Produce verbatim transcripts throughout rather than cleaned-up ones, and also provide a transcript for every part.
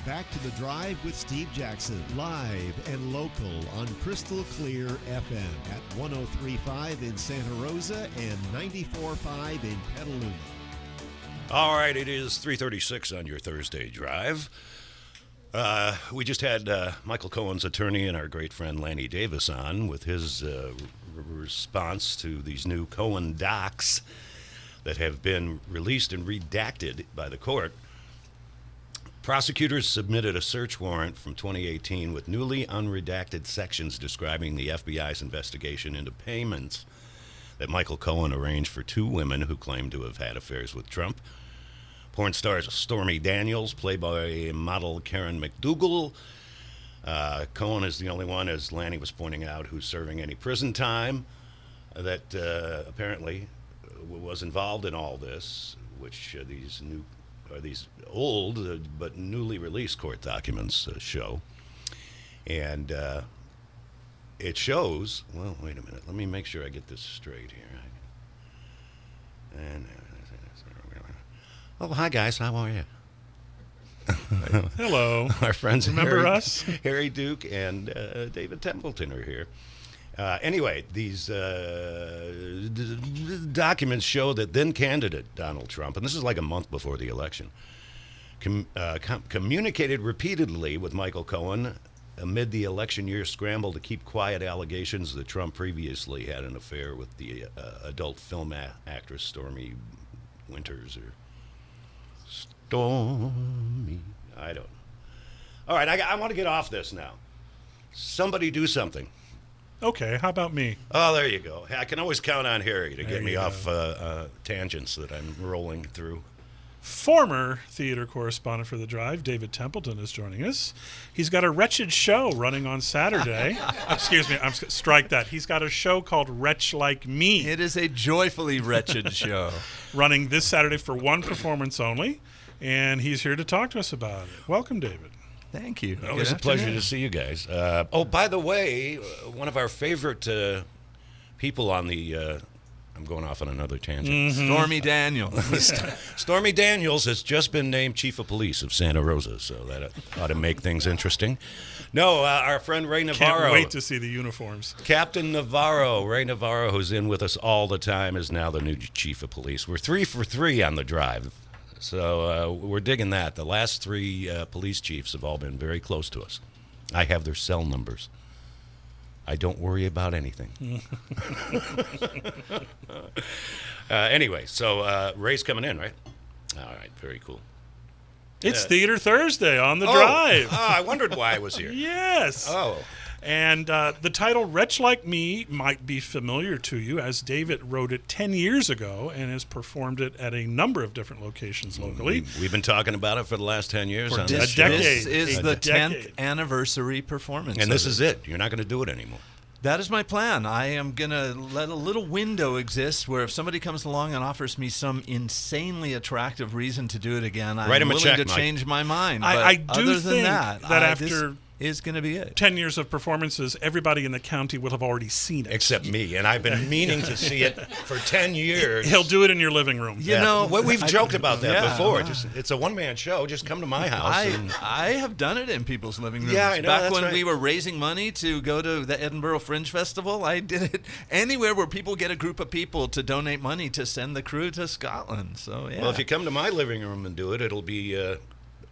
back to The Drive with Steve Jackson, live and local on Crystal Clear F M at one oh three point five in Santa Rosa and ninety-four point five in Petaluma. All right, it is three thirty-six on your Thursday drive. Uh, we just had uh, Michael Cohen's attorney and our great friend Lanny Davis on with his uh, r- response to these new Cohen docs that have been released and redacted by the court. Prosecutors submitted a search warrant from twenty eighteen with newly unredacted sections describing the F B I's investigation into payments that Michael Cohen arranged for two women who claimed to have had affairs with Trump. Porn stars Stormy Daniels, Playboy model Karen McDougal. Uh, Cohen is the only one, as Lanny was pointing out, who's serving any prison time that uh, apparently was involved in all this, which uh, these new are these old uh, but newly released court documents uh, show. And uh, it shows, well, wait a minute, let me make sure I get this straight here. And oh, hi guys, how are you? Hello. Our friends Remember Harry, us? Harry Duke and uh, David Templeton are here. Uh, anyway, these uh, d- d- documents show that then candidate Donald Trump, and this is like a month before the election, com- uh, com- communicated repeatedly with Michael Cohen amid the election year scramble to keep quiet allegations that Trump previously had an affair with the uh, adult film a- actress Stormy Winters or Stormy. I don't know. All right, I, I want to get off this now. Somebody do something. Okay, how about me? Oh, there you go. I can always count on Harry to There get me you off go. uh, uh, tangents that I'm rolling through. Former theater correspondent for The Drive, David Templeton, is joining us. He's got a wretched show running on Saturday. Excuse me, I'm strike that. He's got a show called Wretch Like Me. It is a joyfully wretched show. Running this Saturday for one performance only, and he's here to talk to us about it. Welcome, David. Thank you. Well, it's a pleasure to see you guys. Uh, oh, by the way, uh, one of our favorite uh, people on the... Uh, I'm going off on another tangent. Mm-hmm. Stormy Daniels. Stormy Daniels has just been named Chief of Police of Santa Rosa, so that ought to make things interesting. No, uh, our friend Ray Navarro. Can't wait to see the uniforms. Captain Navarro, Ray Navarro, who's in with us all the time, is now the new Chief of Police. We're three for three on the drive. So uh, we're digging that. The last three uh, police chiefs have all been very close to us. I have their cell numbers. I don't worry about anything. uh, anyway, so uh, Ray's coming in, right? All right, very cool. It's Uh, Theater Thursday on The oh, Drive. Oh, I wondered why I was here. Yes. Oh. And uh, the title Wretch Like Me might be familiar to you, as David wrote it ten years ago and has performed it at a number of different locations locally. We've been talking about it for the last ten years. For on a this decade. This is A the decade. tenth anniversary performance. And this of is it. You're not going to do it anymore. That is my plan. I am going to let a little window exist where if somebody comes along and offers me some insanely attractive reason to do it again, I'm Write him a willing check, to Mike. change my mind. I- But I do other than think that, that I- after- this is going to be it. ten years of performances, everybody in the county will have already seen it. Except me, and I've been meaning to see it for ten years. He'll do it in your living room. You Yeah. know, well, we've I- joked about that yeah, before. wow. Just it's a one-man show. Just come to my house. I, and- I have done it in people's living rooms. Yeah, I know, Back that's when right. we were raising money to go to the Edinburgh Fringe Festival, I did it anywhere where people get a group of people to donate money to send the crew to Scotland. So, yeah. Well, if you come to my living room and do it, it'll be uh,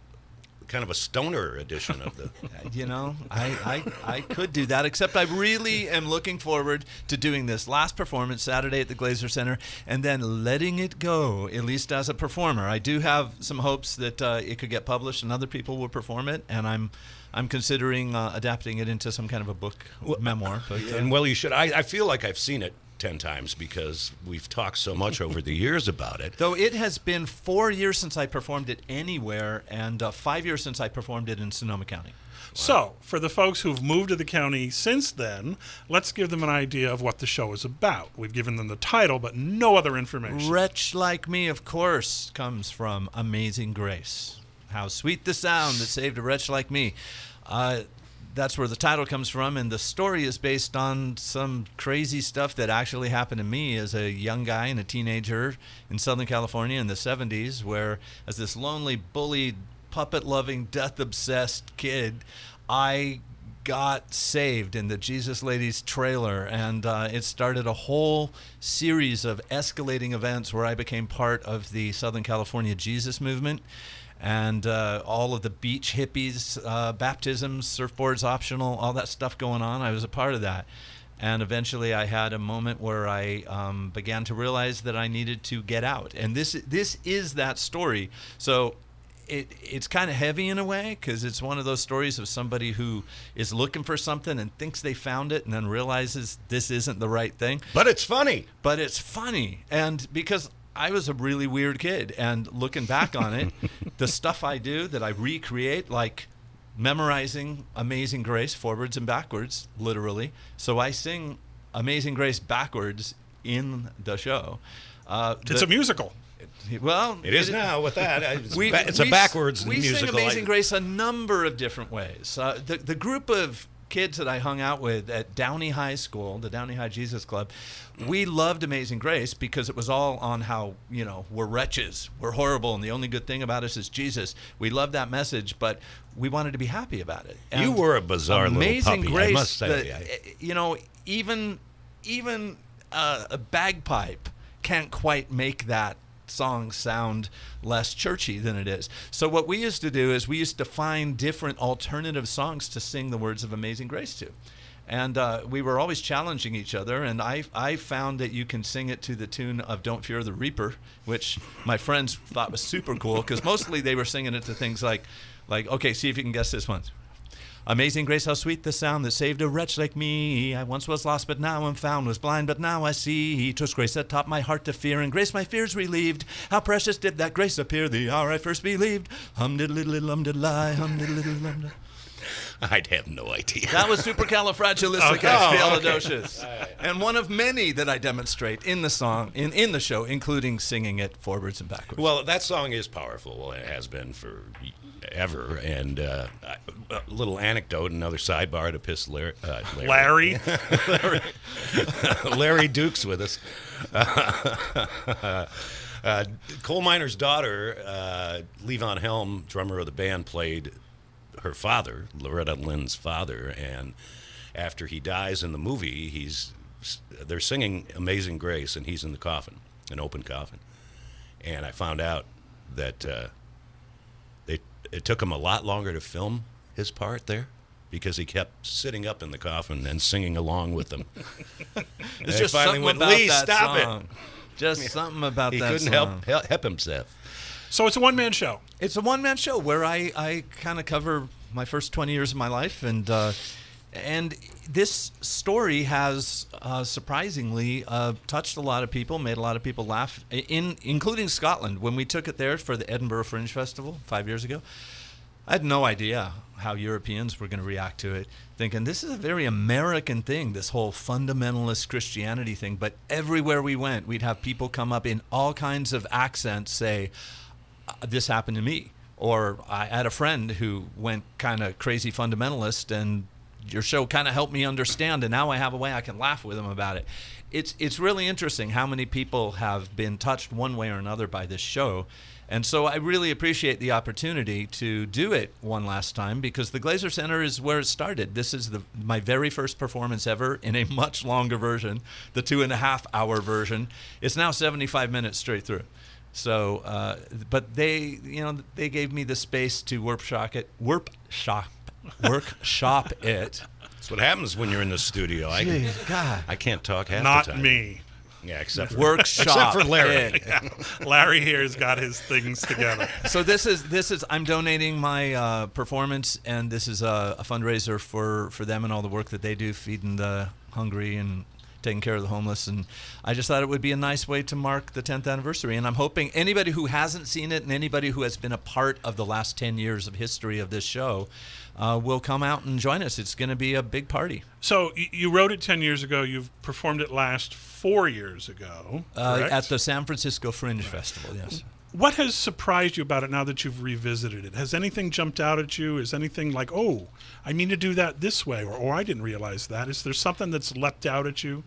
kind of a stoner edition of the. You know, I, I, I could do that, except I really am looking forward to doing this last performance Saturday at the Glazer Center and then letting it go, at least as a performer. I do have some hopes that uh, it could get published and other people will perform it, and I'm I'm considering uh, adapting it into some kind of a book memoir. But, uh, And well, you should. I, I feel like I've seen it ten times because we've talked so much over the years about it. Though it has been four years since I performed it anywhere, and uh, five years since I performed it in Sonoma County. So, for the folks who've moved to the county since then, let's give them an idea of what the show is about. We've given them the title, but no other information. Wretch Like Me, of course, comes from Amazing Grace. How sweet the sound that saved a wretch like me. Uh, that's where the title comes from, and the story is based on some crazy stuff that actually happened to me as a young guy and a teenager in Southern California in the seventies, where as this lonely, bullied puppet-loving, death-obsessed kid, I got saved in the Jesus Ladies trailer, and uh, it started a whole series of escalating events where I became part of the Southern California Jesus movement, and uh, all of the beach hippies, uh, baptisms, surfboards optional, all that stuff going on. I was a part of that. And eventually I had a moment where I um, began to realize that I needed to get out. And this this is that story. So it it's kind of heavy in a way, because it's one of those stories of somebody who is looking for something and thinks they found it and then realizes this isn't the right thing. But it's funny. But it's funny. And because I was a really weird kid, and looking back on it, the stuff I do that I recreate, like memorizing Amazing Grace forwards and backwards, literally. So I sing Amazing Grace backwards in the show. Uh, It's the, a musical. Well, It is now with that. It's, we, ba- it's we, a backwards we musical. sing Amazing I- Grace a number of different ways. Uh, the, the group of kids that I hung out with at Downey High School, the Downey High Jesus Club, we loved Amazing Grace because it was all on how, you know, we're wretches, we're horrible, and the only good thing about us is Jesus. We loved that message, but we wanted to be happy about it. And You were a bizarre Amazing little puppy, Grace, I must say. the- I- you know, even even uh, a bagpipe can't quite make that song sound less churchy than it is. So what we used to do is we used to find different alternative songs to sing the words of Amazing Grace to. And uh, we were always challenging each other, and I I found that you can sing it to the tune of Don't Fear the Reaper, which my friends thought was super cool, because mostly they were singing it to things like, like okay, see if you can guess this one. Amazing grace, how sweet the sound that saved a wretch like me. I once was lost, but now am found, was blind, but now I see. 'Twas grace that taught my heart to fear, and grace my fears relieved. How precious did that grace appear the hour I first believed. Hum diddle diddle lum diddle lie, hum diddle diddle lum diddle. I'd have no idea. That was supercalifragilisticexpialidocious, and one of many that I demonstrate in the song, in, in the show, including singing it forwards and backwards. Well, that song is powerful. It has been for ever. And uh, a little anecdote, another sidebar to piss Larry. Uh, Larry. Larry. Larry. Larry Duke's with us. Uh, uh, coal miner's daughter, uh, Levon Helm, drummer of the band, played her father, Loretta Lynn's father, and after he dies in the movie, he's they're singing Amazing Grace, and he's in the coffin, an open coffin. And I found out that uh, they it took him a lot longer to film his part there, because he kept sitting up in the coffin and singing along with them. There's they just finally something went, about Lee, that stop song. it. Just something about He that couldn't song. help, help help himself. So it's a one-man show. It's a one-man show where I, I kind of cover my first twenty years of my life, and uh, and this story has uh, surprisingly uh, touched a lot of people, made a lot of people laugh, in including Scotland. When we took it there for the Edinburgh Fringe Festival five years ago, I had no idea how Europeans were going to react to it, thinking this is a very American thing, this whole fundamentalist Christianity thing. But everywhere we went, we'd have people come up in all kinds of accents say, this happened to me. Or I had a friend who went kind of crazy fundamentalist, and your show kind of helped me understand, and now I have a way I can laugh with him about it. It's it's really interesting how many people have been touched one way or another by this show. And so I really appreciate the opportunity to do it one last time, because the Glazer Center is where it started. This is the my very first performance ever in a much longer version, the two and a half hour version. It's now seventy-five minutes straight through. So, uh, but they, you know, they gave me the space to workshop it, workshop, workshop it. That's what happens when you're in the studio. I, Gee, God. I can't talk half Not the time. me. Yeah, except for, Workshop except for Larry. it. Larry here has got his things together. So this is this is I'm donating my uh, performance, and this is a, a fundraiser for, for them and all the work that they do, feeding the hungry and taking care of the homeless. And I just thought it would be a nice way to mark the tenth anniversary. And I'm hoping anybody who hasn't seen it and anybody who has been a part of the last ten years of history of this show uh, will come out and join us. It's going to be a big party. So y- you wrote it ten years ago. You've performed it last four years ago, Uh, correct? at the San Francisco Fringe Festival, yes. What has surprised you about it now that you've revisited it? Has anything jumped out at you? Is anything like, oh, I mean to do that this way, or, or I didn't realize that? Is there something that's leapt out at you?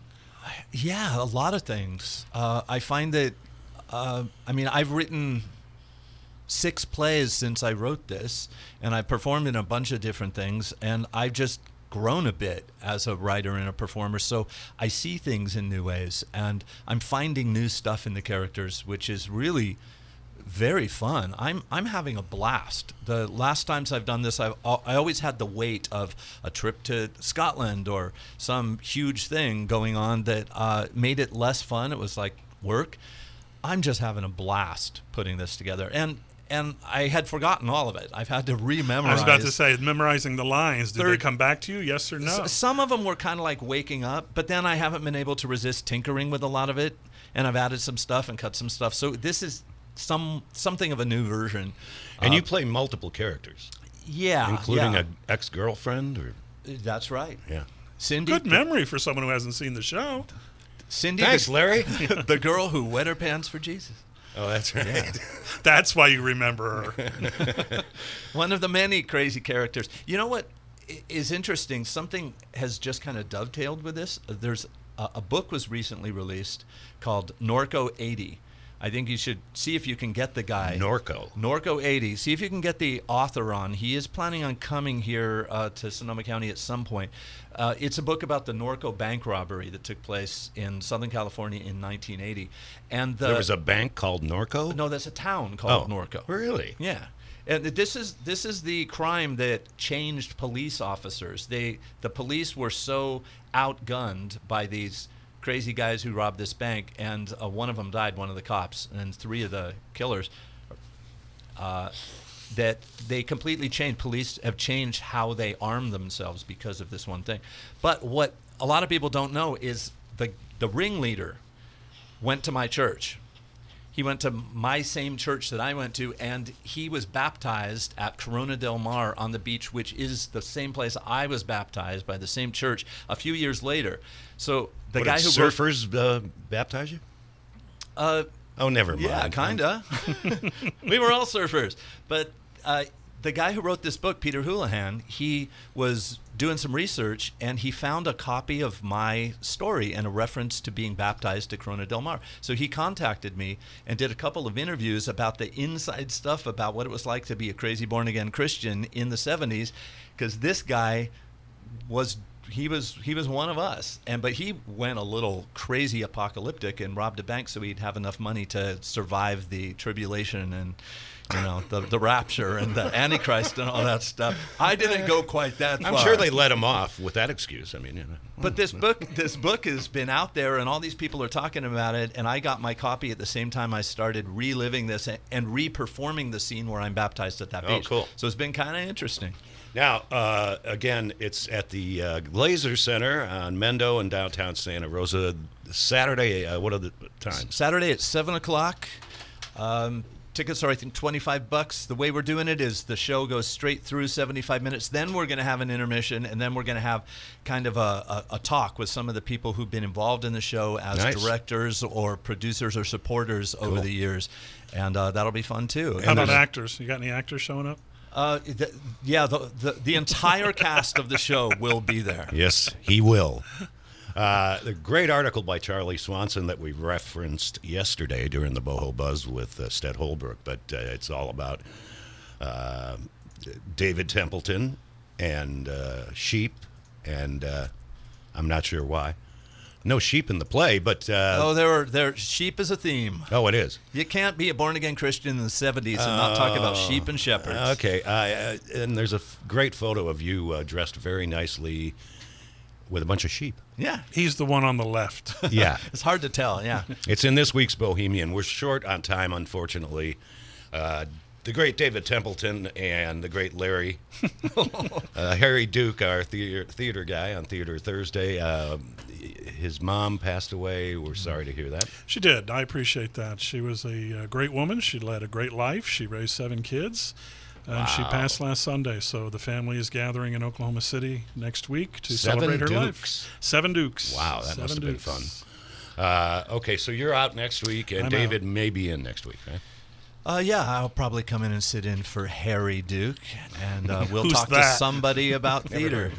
Yeah, a lot of things. Uh, I find that, uh, I mean, I've written six plays since I wrote this, and I performed in a bunch of different things, and I've just grown a bit as a writer and a performer, so I see things in new ways, and I'm finding new stuff in the characters, which is really very fun. I'm I'm having a blast. The last times I've done this, I've I always had the weight of a trip to Scotland or some huge thing going on that uh, made it less fun. It was like work. I'm just having a blast putting this together, and and I had forgotten all of it. I've had to rememorize. I was about to say, memorizing the lines. Did Third- they come back to you? Yes or no? S- some of them were kind of like waking up, but then I haven't been able to resist tinkering with a lot of it, and I've added some stuff and cut some stuff. So this is some something of a new version. And Uh, you play multiple characters, yeah, including yeah. an ex-girlfriend, or That's right. yeah. Cindy, Good the- memory for someone who hasn't seen the show. Cindy, Thanks, the, Larry. the girl who wet her pants for Jesus. Oh, that's right. That's why you remember her. One of the many crazy characters. You know what i- is interesting? Something has just kind of dovetailed with this. There's a, a book was recently released called Norco eighty. I think you should see if you can get the guy. Norco. Norco eighty. See if you can get the author on. He is planning on coming here uh, to Sonoma County at some point. Uh, it's a book about the Norco bank robbery that took place in Southern California in nineteen eighty. And the, There was a bank called Norco? no, that's a town called Oh, Norco. really? Yeah. And this is this is the crime that changed police officers. They the police were so outgunned by these crazy guys who robbed this bank, and uh, one of them died, one of the cops, and three of the killers. Uh, that they completely changed. Police have changed how they arm themselves because of this one thing. But what a lot of people don't know is the the ringleader went to my church. He went to my same church that I went to, and he was baptized at Corona del Mar on the beach, which is the same place I was baptized by the same church a few years later. So the What, guy did who wrote- surfers uh, baptize you? uh, Oh, never mind. yeah, kinda. We were all surfers, but uh, the guy who wrote this book, Peter Houlihan, he was doing some research, and he found a copy of my story and a reference to being baptized to Corona del Mar. So he contacted me and did a couple of interviews about the inside stuff about what it was like to be a crazy born-again Christian in the seventies, because this guy was he was he was one of us, and but he went a little crazy apocalyptic and robbed a bank so he'd have enough money to survive the tribulation and you know the the rapture and the Antichrist and all that stuff. I didn't go quite that far. I'm sure they let him off with that excuse. I mean, you know. But this book, this book has been out there, and all these people are talking about it. And I got my copy at the same time I started reliving this and, and re-performing the scene where I'm baptized at that Oh, beach. cool. So it's been kind of interesting. Now, uh, again, it's at the uh, Glazer Center on Mendo in downtown Santa Rosa. Saturday, uh, what are the times? Saturday at seven o'clock. Um, tickets are, I think, twenty-five bucks. The way we're doing it is the show goes straight through seventy-five minutes. Then we're going to have an intermission, and then we're going to have kind of a, a, a talk with some of the people who've been involved in the show as Nice. directors or producers or supporters over Cool. the years. And uh, that'll be fun, too. How And about there's- actors? You got any actors showing up? Uh, the, yeah, the, the the entire cast of the show will be there. Yes, he will. Uh, the great article by Charlie Swanson that we referenced yesterday during the Boho Buzz with uh, Sted Holbrook, but uh, it's all about uh, David Templeton and uh, sheep, and uh, I'm not sure why. No sheep in the play, but uh, Oh, there are there. Sheep is a theme. oh, it is. You can't be a born again Christian in the seventies and not talk about sheep and shepherds. Okay, uh, uh, and there's a f- great photo of you uh, dressed very nicely with a bunch of sheep. Yeah, He's the one on the left. Yeah. it's hard to tell. Yeah. It's in this week's Bohemian. We're short on time, unfortunately. Uh, the great David Templeton and the great Larry, uh, Harry Duke, our theater, theater guy on Theater Thursday. Uh, his mom passed away. We're sorry to hear that. She did. I appreciate that. She was a uh, great woman. She led a great life. She raised seven kids. And she Wow. passed last Sunday. So the family is gathering in Oklahoma City next week to Seven celebrate her Dukes. life. Seven Dukes. Wow, that Seven must have been Dukes. fun. Uh, okay, so you're out next week, and I'm David out. may be in next week, right? Uh, yeah, I'll probably come in and sit in for Harry Duke, and uh, we'll Who's talk to that? somebody about theater.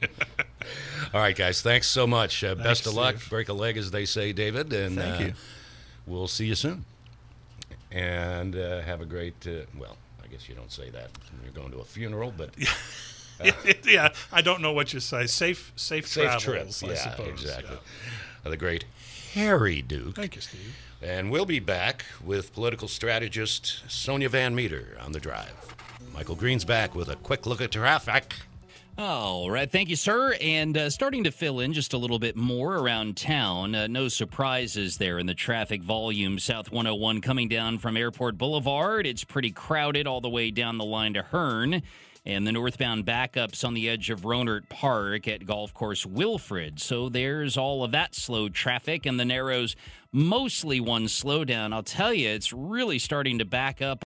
All right, guys, thanks so much. Uh, best of luck. Steve. Break a leg, as they say, David, and Thank uh, you. we'll see you soon. and uh, have a great, uh, well, I guess you don't say that when you're going to a funeral, but... yeah, I don't know what you say. Safe, safe, Safe travels, trip, I yeah, suppose. exactly. Yeah. Uh, the great Harry Duke. Thank you, Steve. And we'll be back with political strategist Sonia Van Meter on The Drive. Michael Green's back with a quick look at traffic. All right. Thank you, sir. And uh, starting to fill in just a little bit more around town. Uh, no surprises there in the traffic volume. South one oh one coming down from Airport Boulevard. It's pretty crowded all the way down the line to Hearn. And the northbound backups on the edge of Ronert Park at Golf Course Wilfred. So there's all of that slow traffic, and the Narrows mostly one slowdown. I'll tell you, it's really starting to back up